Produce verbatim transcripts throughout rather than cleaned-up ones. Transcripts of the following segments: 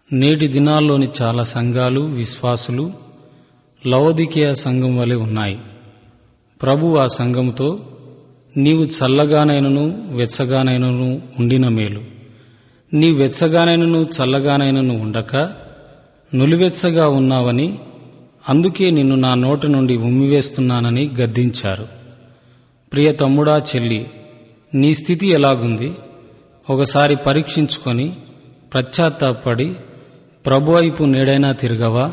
నేటి దినాల్లోని చాలా సంఘాలు, విశ్వాసులు లవొదికీయ సంఘం వలె ఉన్నాయి. ప్రభు ఆ సంఘముతో, నీవు చల్లగానైనను వెచ్చగానైనను ఉండిన మేలు, నీ వెచ్చగానైనను చల్లగానైనను ఉండక నులివెచ్చగా ఉన్నావని, అందుకే నిన్ను నా నోటి నుండి ఉమ్మివేస్తున్నానని గద్దించారు. ప్రియ తమ్ముడా, చెల్లి, నీ స్థితి ఎలాగుంది? ఒకసారి పరీక్షించుకొని పశ్చాత్తాపడి ప్రభు వైపు నేడైనా తిరగవా?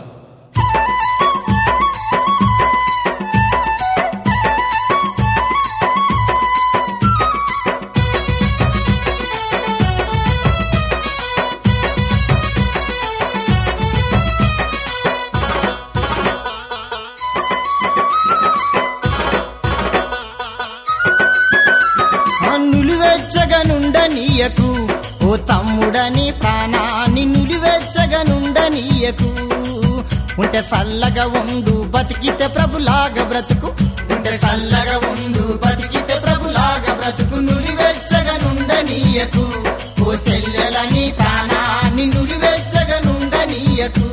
నులివెచ్చగనుండనీయకు ఓ తమ్ముడని ప్రాణాన్ని నులివెచ్చగనుండనీయకు. ఉంటే సల్లగా ఉండు బతికితే ప్రభులాగా బ్రతుకు, ఉంటే సల్లగా ఉండు బతికితే ప్రభులాగా బ్రతుకు. నులివెచ్చగనుండనీయకు ఓ సెల్లెలని ప్రాణాన్ని నులివెచ్చగనుండనీయకు.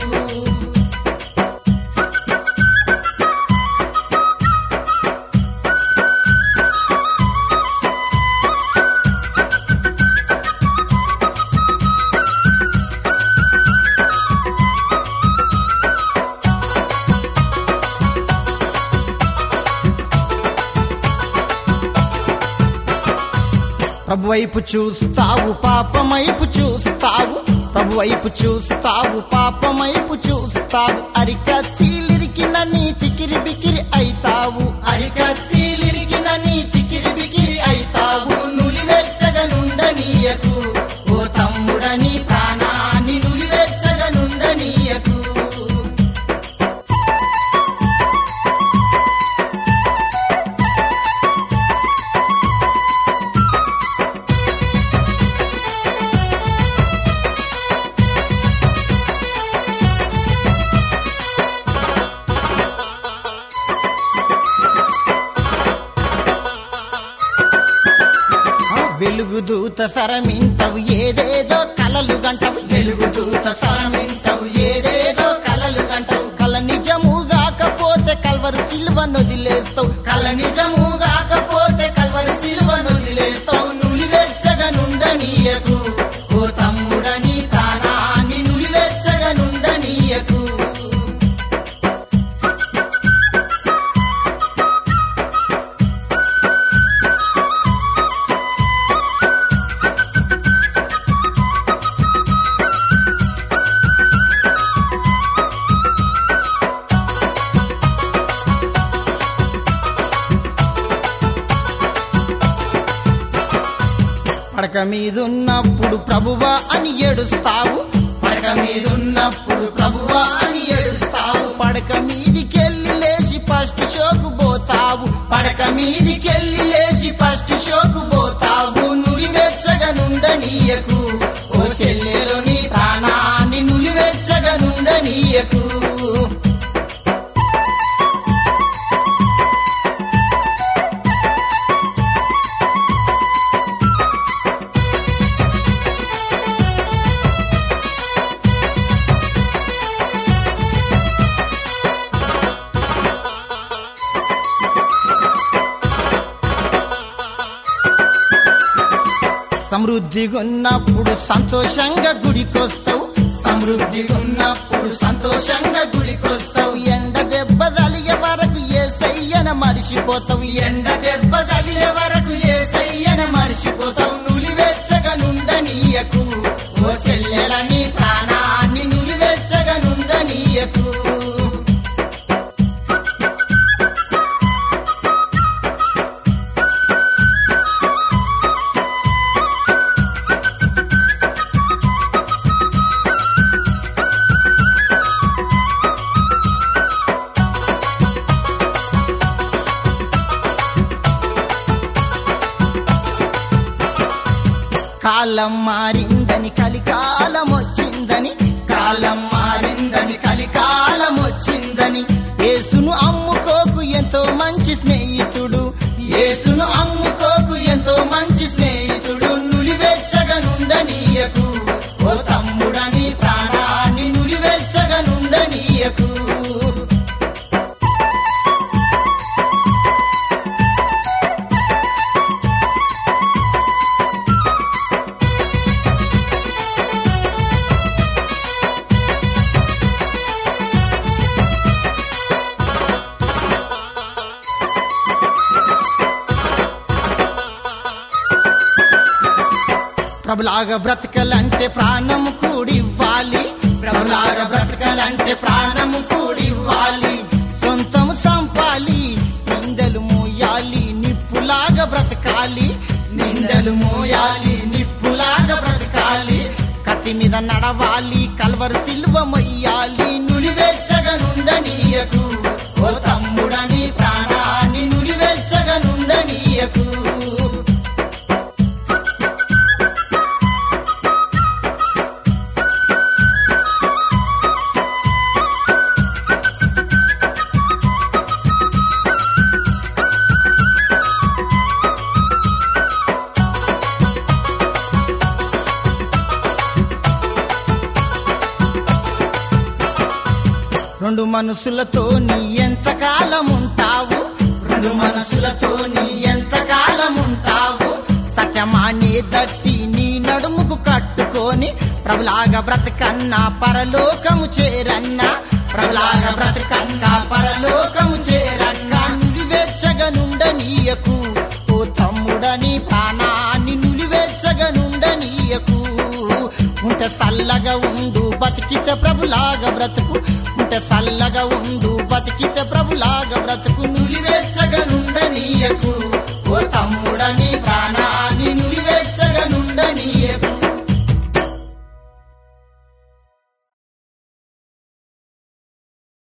ప్రభు వైపు చూస్తావు, పాపమైపు చూస్తావు, ప్రభు వైపు చూస్తావు, పాపమైపు చూస్తావు. అరికత్తీలిరికిన నీ తికిరి బికిరి అయితావు, అరికత్తీలిరికిన నీ తికిరి బికిరి అయితావు. నులివెచ్చగనుండనీయకు ఓ తమ్ముడని ప్రాణాన్ని నులివెచ్చగనుండనీయకు. వెలుగుదూత సరమింటవు ఏదేదో కలలు గంటవు, వెలుగుదూత సరమింటవు ఏదేదో కలలు గంటవు. కల నిజము గాకపోతే కల్వరు సిలువ నొదిలేస్తావు, కల నిజము గాకపోతే కల్వరు సిలువ నొదిలేస్తావు. నులివెచ్చగనుండనీయకు ఓ తమ్ముడని ప్రాణాన్ని నులివెచ్చగనుండనీయకు. పడక మీదున్నప్పుడు ప్రభువా అని ఏడుస్తావు, పడక మీదున్నప్పుడు ప్రభువా అని ఏడుస్తావు. పడక మీదికెళ్ళి లేచి ఫస్ట్ షోకు పోతావు, పడక మీదికెళ్ళి లేచి ఫస్ట్ షోకు పోతావు. నులివెచ్చగనుండనీయకు ఓ చెల్లెలో నీ ప్రాణాన్ని నులివెచ్చగనుండనీయకు. సమృద్ధిగున్నప్పుడు సంతోషంగా గుడికొస్తావు, సమృద్ధిగున్నప్పుడు సంతోషంగా గుడికొస్తావు. ఎండ దెబ్బ తలిగే వరకు యేసయ్యన మరిచిపోతావు, ఎండ దెబ్బ తలిగే వరకు యేసయ్యన మరిచిపోతావు. నులివెచ్చగనుండనీయకు ఓ చెల్లెలని ప్రాణాన్ని నులివెచ్చగనుండనీయకు. కాలం మారిందని కలికాలం వచ్చిందని, కాలం మారిందని కలికాలం వచ్చిందని. యేసును అమ్ముకోకు ఎంతో మంచి స్నేహితుడు, యేసును అమ్ముకోకు ఎంతో మంచి స్నేహితుడు. నులివెచ్చగనుండనీయకు ఓ తమ్ముడని ప్రాణా ప్రభులాగా బ్రతకలంటే ప్రాణము కూడివ్వాలి, ప్రభులాగా బ్రతకలంటే ప్రాణము కూడివ్వాలి. సొంతము సంపాలి, నిందలు మోయాలి, నిప్పులాగా బ్రతకాలి, నిందలు మోయాలి, నిప్పులాగా బ్రతకాలి. కత్తి మీద నడవాలి, కల్వరి సిలువ మొయ్యాలి, నులివెచ్చగనుండనీయకు ఓ తమ్ముడని ప్రాణాన్ని నులివెచ్చగనుండనీయకు. రెండు మనసులతో నీ ఎంతకాలం ఉంటావు, రెండు మనసులతో నీ ఎంతకాలం ఉంటావు. సత్యమానే దట్టి నీ నడుముకు కట్టుకొని ప్రభులాగా బ్రతకన్నా పరలోకము చేరన్నా, ప్రభులాగా బ్రతకన్నా పరలోకము చేరన్నా. నులివెచ్చగనుండనీయకు ఓ తమ్ముడని ప్రాణాన్ని నులివెచ్చగనుండనీయకు. ఉంటే సల్లగా ఉండు బతికితే ప్రభులాగా బ్రతుకు, ఉంటే సల్లగా ఉండు బతికితే ప్రభులాగా బ్రతుకు. నులివెచ్చగనుండనీయకు ఓ తమ్ముడని ప్రాణా